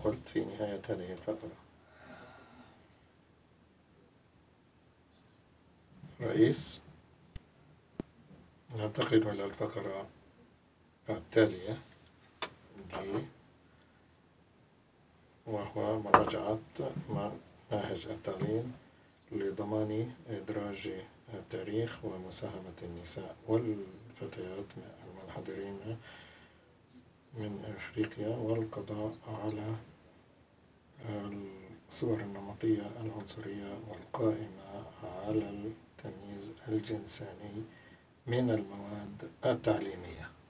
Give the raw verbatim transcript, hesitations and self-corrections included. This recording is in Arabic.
قلت في نهاية هذه الفقرة؟ رئيس. ننتقل إلى الفقرة التالية جي، وهو مراجعة مناهج التعليم لضمان إدراج التاريخ ومساهمة النساء والفتيات المنحدرين من أفريقيا والقضاء على الصور النمطية العنصرية والقائمة على التمييز الجنساني من المواد التعليمية.